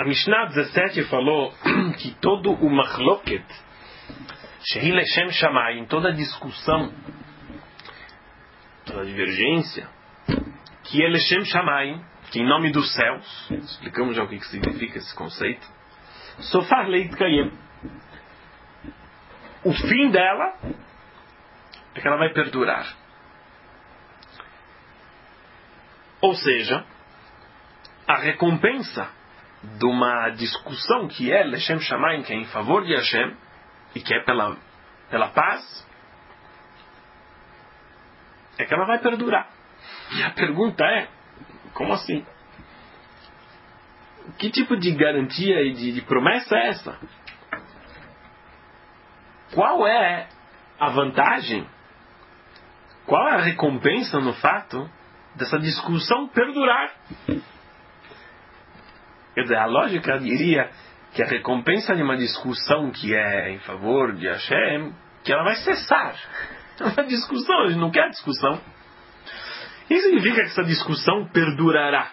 A Mishnah 17 falou que todo o machloket, shehi leshem shamayim, toda discussão, toda divergência, que é leshem shamayim, que em nome dos céus, explicamos já o que significa esse conceito, sofar leit kayem. O fim dela é que ela vai perdurar. Ou seja, a recompensa de uma discussão que é Leshem Shamayim, que é em favor de Hashem, e que é pela paz, é que ela vai perdurar. E a pergunta é, como assim? Que tipo de garantia e de promessa é essa? Qual é a vantagem? Qual é a recompensa no fato dessa discussão perdurar? Quer dizer, a lógica diria que a recompensa de uma discussão que é em favor de Hashem, que ela vai cessar. É uma discussão, a gente não quer discussão. Isso significa que essa discussão perdurará.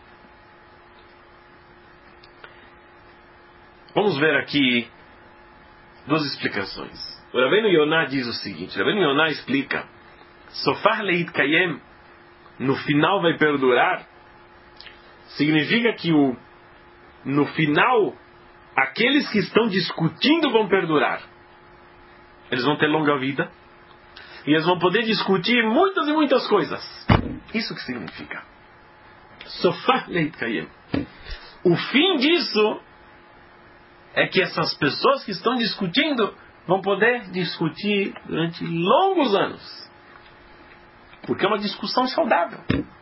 Vamos ver aqui duas explicações. O Rabbeinu Yonah diz o seguinte, o Rabbeinu Yonah explica, Sofar leit kayem, no final vai perdurar, significa que no final, aqueles que estão discutindo vão perdurar. Eles vão ter longa vida. E eles vão poder discutir muitas e muitas coisas. Isso que significa. Sofar leit kayem. O fim disso é que essas pessoas que estão discutindo vão poder discutir durante longos anos. Porque é uma discussão saudável.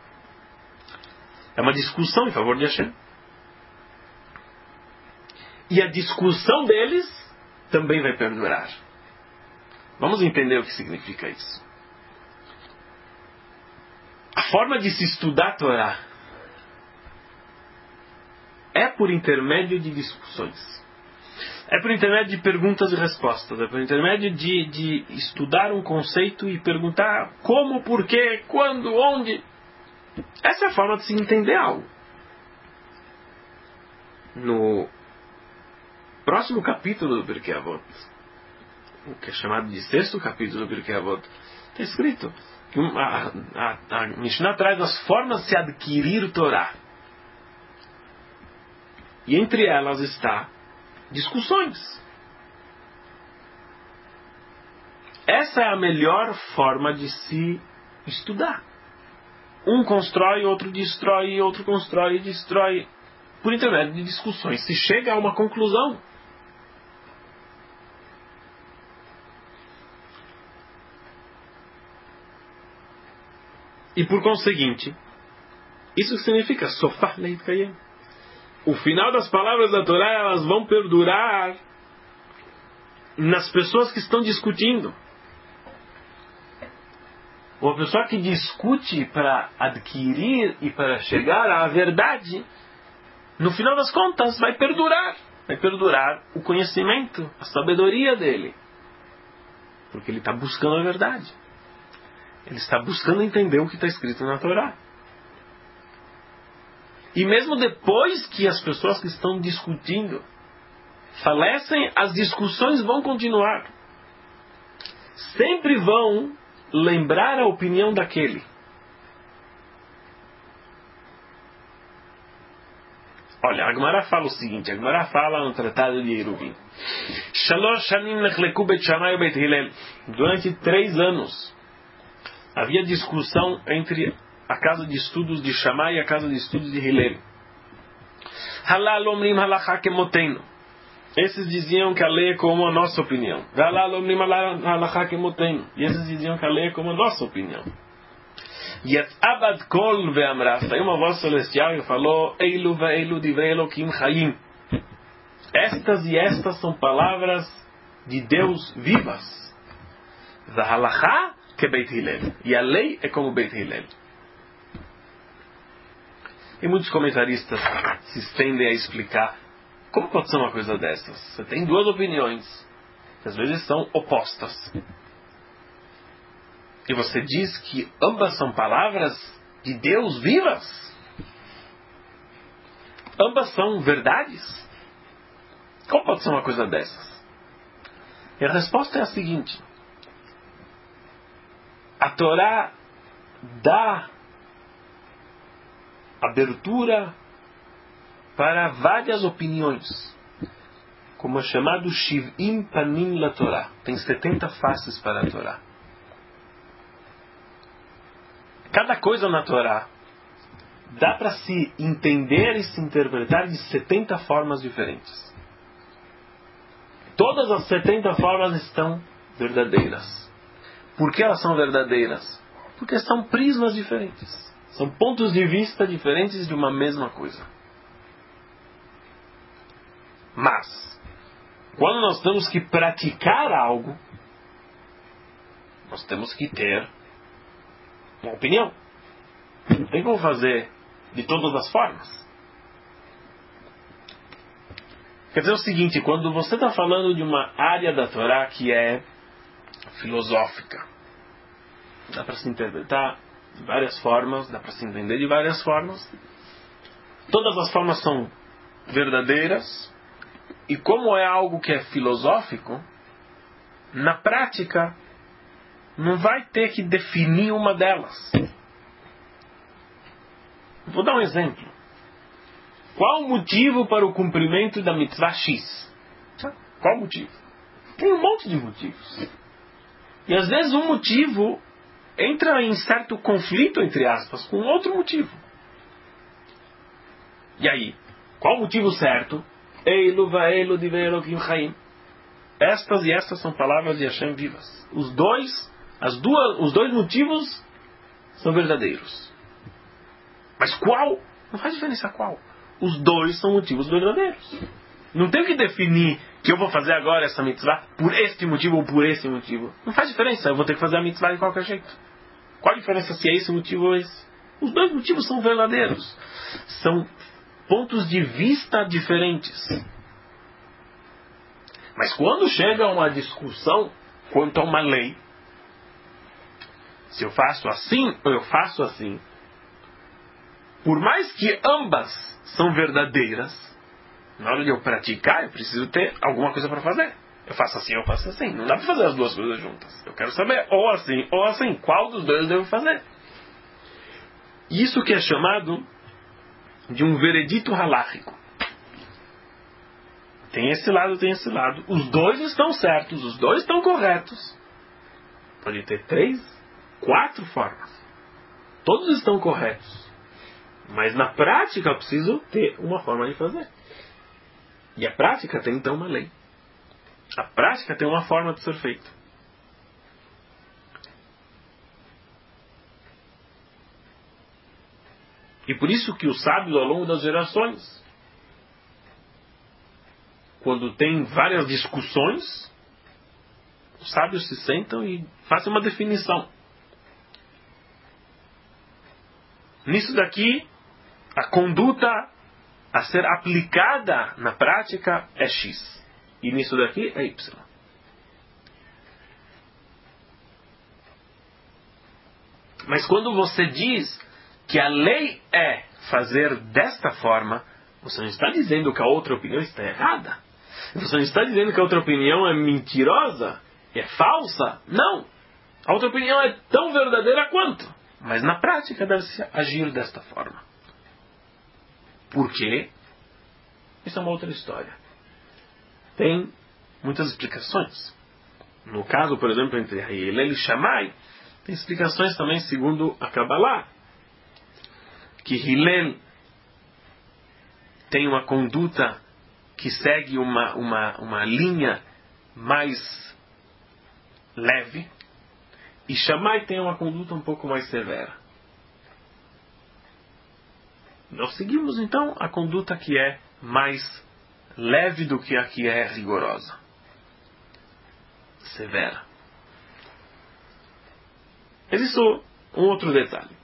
É uma discussão em favor de Hashem. E a discussão deles também vai perdurar. Vamos entender o que significa isso. A forma de se estudar a Torá é por intermédio de discussões. É por intermédio de perguntas e respostas. É por intermédio de estudar um conceito e perguntar como, porquê, quando, onde. Essa é a forma de se entender algo. No próximo capítulo do Pirkei Avot, o que é chamado de sexto capítulo do Pirkei Avot, está escrito que a Mishnah traz as formas de se adquirir Torá. E entre elas está discussões. Essa é a melhor forma de se estudar. Um constrói, outro destrói, outro constrói e destrói. Por intermédio de discussões se chega a uma conclusão. E por conseguinte, isso significa Sofar leit kayem. O final das palavras da Torá, elas vão perdurar nas pessoas que estão discutindo. Uma pessoa que discute para adquirir e para chegar à verdade, no final das contas vai perdurar. Vai perdurar o conhecimento, a sabedoria dele. Porque ele está buscando a verdade. Ele está buscando entender o que está escrito na Torá. E mesmo depois que as pessoas que estão discutindo falecem, as discussões vão continuar. Sempre vão lembrar a opinião daquele. Olha, a Gemara fala o seguinte, a Gemara fala no Tratado de Eruvin. Shalosh shanim nechleku bet Shammai bet Hillel. Durante 3 anos havia discussão entre a casa de estudos de Shammai e a casa de estudos de Hillel. Halal omrim halacha kemoteinu. Esses diziam que a lei é como a nossa opinião. Halal omrim halacha kemoteinu. E esses diziam que a lei é como a nossa opinião. Yatabad kol ve'amra. Saiu uma voz celestial e falou: Eilu ve'eilu divrei Elokim chayim. Estas e estas são palavras de Deus vivas. V'halacha que Beit Hillel. E a lei é como Beit Hillel. E muitos comentaristas se estendem a explicar como pode ser uma coisa dessas. Você tem 2 opiniões que às vezes são opostas. E você diz que ambas são palavras de Deus vivas? ambas são verdades? Como pode ser uma coisa dessas? E a resposta é a seguinte: a Torá dá abertura para várias opiniões, como é chamado Shiv'im Panim la Torá. Tem 70 faces para a Torá. Cada coisa na Torá dá para se entender e se interpretar de 70 formas diferentes. Todas as 70 formas estão verdadeiras. Por que elas são verdadeiras? Porque são prismas diferentes. São pontos de vista diferentes de uma mesma coisa. Mas, quando nós temos que praticar algo, nós temos que ter uma opinião. Não tem como fazer de todas as formas. Quer dizer o seguinte: quando você está falando de uma área da Torá que é filosófica, dá para se interpretar de várias formas, dá para se entender de várias formas. Todas as formas são verdadeiras. E como é algo que é filosófico, na prática não vai ter que definir uma delas. Vou dar um exemplo. Qual o motivo para o cumprimento da mitzvah X? Qual o motivo? Tem um monte de motivos. E às vezes um motivo entra em certo conflito, entre aspas, com outro motivo. E aí? Qual o motivo certo? Eilu vaeilu divei Elokim chaim. Estas e estas são palavras de Hashem vivas. Os dois motivos são verdadeiros. Mas qual? Não faz diferença qual. Os dois são motivos verdadeiros. Não tenho que definir que eu vou fazer agora essa mitzvah por este motivo ou por esse motivo. Não faz diferença. Eu vou ter que fazer a mitzvah de qualquer jeito. Qual a diferença se é esse motivo ou esse? Os dois motivos são verdadeiros. São pontos de vista diferentes. Mas quando chega uma discussão quanto a uma lei, se eu faço assim ou eu faço assim, por mais que ambas são verdadeiras, na hora de eu praticar, eu preciso ter alguma coisa para fazer. Eu faço assim, eu faço assim. Não dá para fazer as duas coisas juntas. Eu quero saber ou assim, qual dos dois eu devo fazer. Isso que é chamado de um veredito halakhico. Tem esse lado, tem esse lado. Os dois estão certos, os dois estão corretos. Pode ter 3, 4 formas. Todos estão corretos. Mas na prática eu preciso ter uma forma de fazer. E a prática tem então uma lei. A prática tem uma forma de ser feito. E por isso que os sábios ao longo das gerações, quando tem várias discussões, os sábios se sentam e fazem uma definição. Nisso daqui, a conduta a ser aplicada na prática é X. E nisso daqui é Y. Mas quando você diz que a lei é fazer desta forma, você não está dizendo que a outra opinião está errada. Você não está dizendo que a outra opinião é mentirosa, é falsa. Não. A outra opinião é tão verdadeira quanto. Mas na prática deve-se agir desta forma. Por quê? Isso é uma outra história. Tem muitas explicações. No caso, por exemplo, entre Hillel e Shammai, tem explicações também segundo a Kabbalah. Que Hillel tem uma conduta que segue uma linha mais leve, e Shammai tem uma conduta um pouco mais severa. Nós seguimos então a conduta que é mais leve do que a que é rigorosa, severa. Existe um outro detalhe.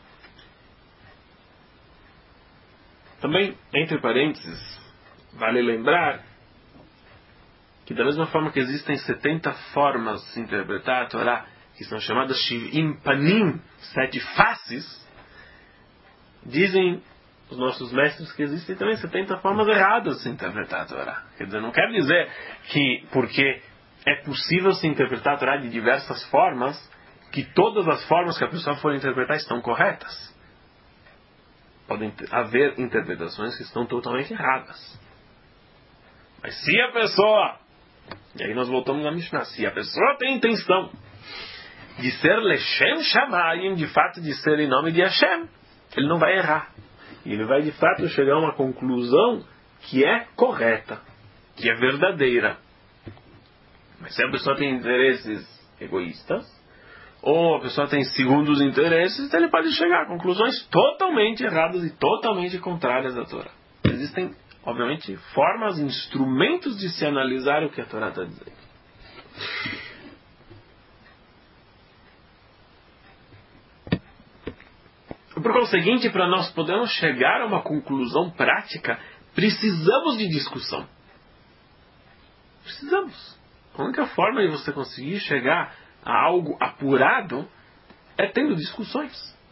Também, entre parênteses, vale lembrar que da mesma forma que existem 70 formas de se interpretar a Torá, que são chamadas Shiv'im Panim, 7 faces, dizem os nossos mestres que existem também 70 formas erradas de se interpretar a Torá. Quer dizer, não quer dizer que porque é possível se interpretar a Torá de diversas formas, que todas as formas que a pessoa for interpretar estão corretas. Podem haver interpretações que estão totalmente erradas. Mas se a pessoa, e aí nós voltamos à Mishnah, se a pessoa tem intenção de ser Leshem Shamayim, de fato de ser em nome de Hashem, ele não vai errar. E ele vai de fato chegar a uma conclusão que é correta, que é verdadeira. Mas se a pessoa tem interesses egoístas, ou a pessoa tem segundos interesses, então ele pode chegar a conclusões totalmente erradas e totalmente contrárias à Torá. Existem, obviamente, formas, instrumentos de se analisar o que a Torá está dizendo. Por conseguinte, para nós podermos chegar a uma conclusão prática, precisamos de discussão. Precisamos. A única forma de você conseguir chegar a algo apurado é tendo discussões.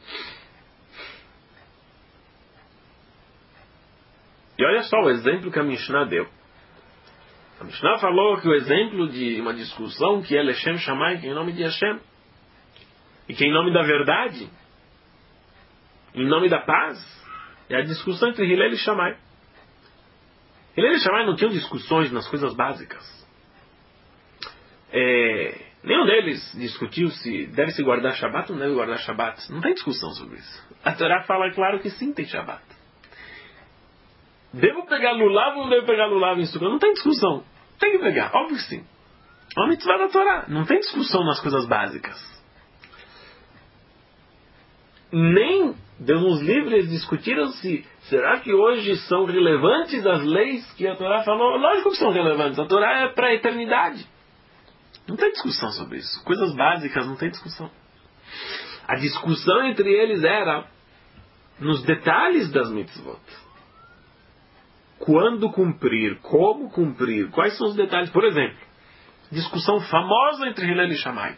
E olha só o exemplo que a Mishnah deu. A Mishnah falou que o exemplo de uma discussão que é Leshem Shammai, que é em nome de Hashem, e que é em nome da verdade, em nome da paz, é a discussão entre Hillel e Shammai. Hillel e Shammai não tinham discussões nas coisas básicas. Nenhum deles discutiu se deve se guardar Shabat ou não deve guardar Shabat. Não tem discussão sobre isso. A Torá fala claro que sim, tem Shabat. Devo pegar lulav ou não devo pegar lulav em Sukkot? Não tem discussão. Tem que pegar, óbvio que sim. É uma mitzvah da Torá. Não tem discussão nas coisas básicas. Nem Deus nos livre, eles discutiram se será que hoje são relevantes as leis que a Torá falou. Lógico que são relevantes. A Torá é para a eternidade. Não tem discussão sobre isso. Coisas básicas, não tem discussão. A discussão entre eles era nos detalhes das mitzvot. Quando cumprir, como cumprir, quais são os detalhes. Por exemplo, discussão famosa entre Hillel e Shammai.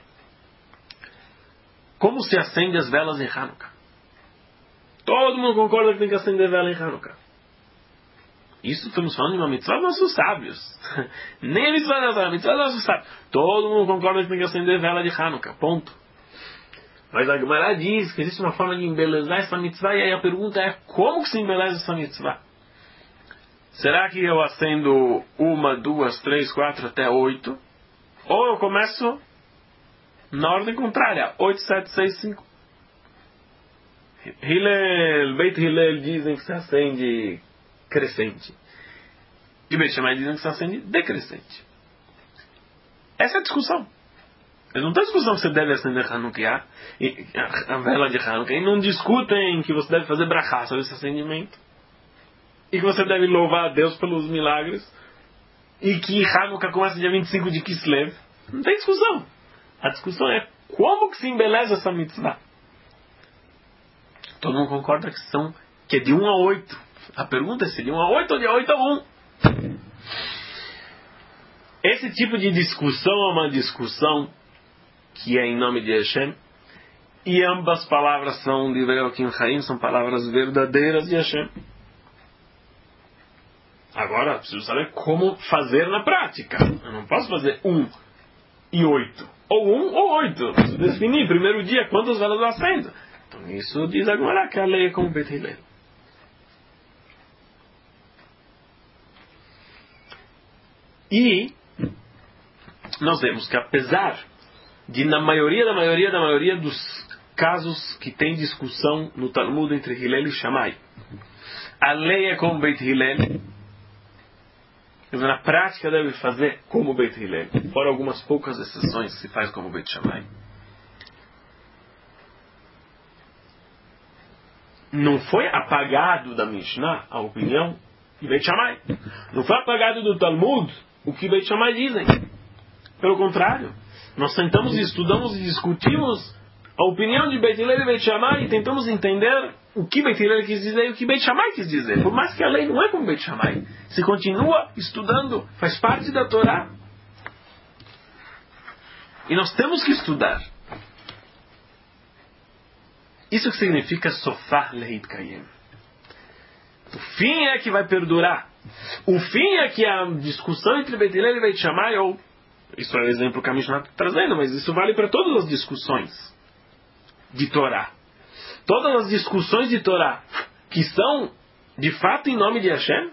Como se acende as velas em Hanukkah? Todo mundo concorda que tem que acender vela em Hanukkah. Isso estamos falando de uma mitzvah dos nossos sábios. Nem a mitzvah da mitzvah dos nossos sábios. Todo mundo concorda que tem que acender vela de Hanukkah. Ponto. Mas a Gemara diz que existe uma forma de embelezar essa mitzvah. E aí a pergunta é, como que se embeleza essa mitzvah? Será que eu acendo 1, 2, 3, 4 até 8? Ou eu começo na ordem contrária. 8, 7, 6, 5. Beit Hillel dizem que se acende crescente. E Beit Shammai dizem que se acende decrescente. Essa é a discussão. Não tem discussão que você deve acender Hanukkah, a vela de Hanukkah. E não discutem que você deve fazer brachá sobre esse acendimento. E que você deve louvar a Deus pelos milagres. E que Hanukkah começa dia 25 de Kislev. Não tem discussão. A discussão é como que se embeleza essa mitzvah. Todo mundo concorda que é de 1 a 8. A pergunta é se de 1 a 8 ou de 8 a 1. Esse tipo de discussão é uma discussão que é em nome de Hashem. E ambas palavras são de Elohim Chaim, são palavras verdadeiras de Hashem. Agora, preciso saber como fazer na prática. Eu não posso fazer 1 e 8. Ou 1 ou 8. Preciso definir, primeiro dia, quantas velas eu acendo. Então, isso diz agora que a lei é como Beit Hillel. E nós vemos que apesar de na maioria dos casos que tem discussão no Talmud entre Hillel e Shammai, a lei é como Beit Hillel, na prática deve fazer como Beit Hillel, fora algumas poucas exceções se faz como Beit Shammai. Não foi apagado da Mishnah a opinião de Beit Shammai. Não foi apagado do Talmud o que Beit Shammai dizem. Pelo contrário, nós sentamos e estudamos e discutimos a opinião de Beit Hillel e Beit Shammai e tentamos entender o que Beit Hillel quis dizer e o que Beit Shammai quis dizer. Por mais que a lei não é como Beit Shammai, se continua estudando, faz parte da Torá. E nós temos que estudar. Isso que significa Sofar Leit Kayem. O fim é que vai perdurar. O fim é que a discussão entre Beit Hillel e Beit Shammai, ou isso é o exemplo que a Mishnah está trazendo, mas isso vale para todas as discussões de Torá. Todas as discussões de Torá que são de fato em nome de Hashem,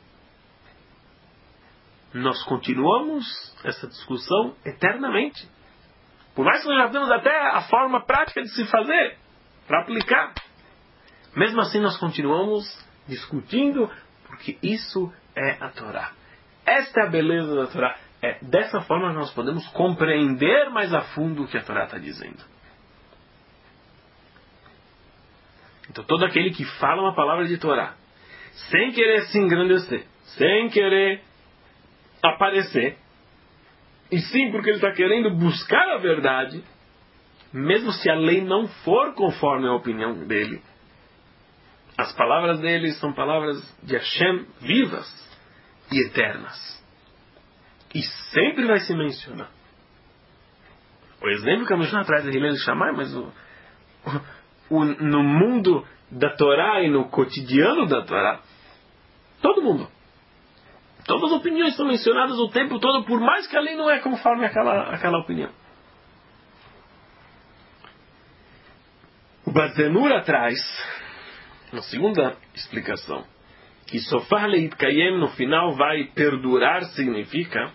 nós continuamos essa discussão eternamente. Por mais que nós já temos até a forma prática de se fazer, para aplicar. Mesmo assim nós continuamos discutindo, porque isso é a Torá. Esta é a beleza da Torá. Dessa forma nós podemos compreender mais a fundo o que a Torá está dizendo. Então todo aquele que fala uma palavra de Torá, sem querer se engrandecer, sem querer aparecer, e sim porque ele está querendo buscar a verdade, mesmo se a lei não for conforme a opinião dele, as palavras dele são palavras de Hashem vivas e eternas. E sempre vai se mencionar. O exemplo que a Mishnah traz é Hillel e Shammai, mas no mundo da Torá e no cotidiano da Torá, todo mundo. Todas as opiniões são mencionadas o tempo todo, por mais que a lei não é conforme aquela opinião. O Bazenura traz, na segunda explicação, que Sofar Leit Kayem no final vai perdurar, significa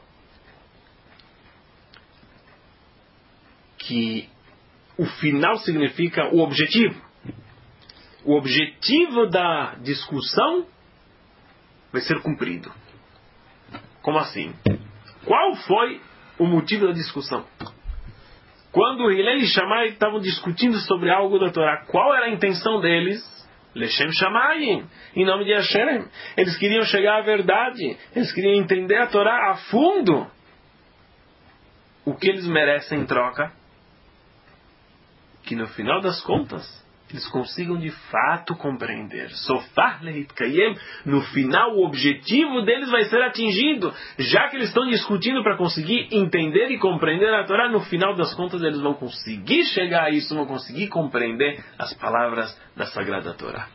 que o final significa o objetivo. O objetivo da discussão vai ser cumprido. Como assim? Qual foi o motivo da discussão? Quando Hillel e Shammai estavam discutindo sobre algo da Torá, qual era a intenção deles? Leshem Shamayim, em nome de Hashem. Eles queriam chegar à verdade, eles queriam entender a Torá a fundo. O que eles merecem em troca? Que no final das contas eles consigam de fato compreender. Sofar Leit Kayem, no final o objetivo deles vai ser atingido. Já que eles estão discutindo para conseguir entender e compreender a Torá, no final das contas eles vão conseguir chegar a isso, vão conseguir compreender as palavras da Sagrada Torá.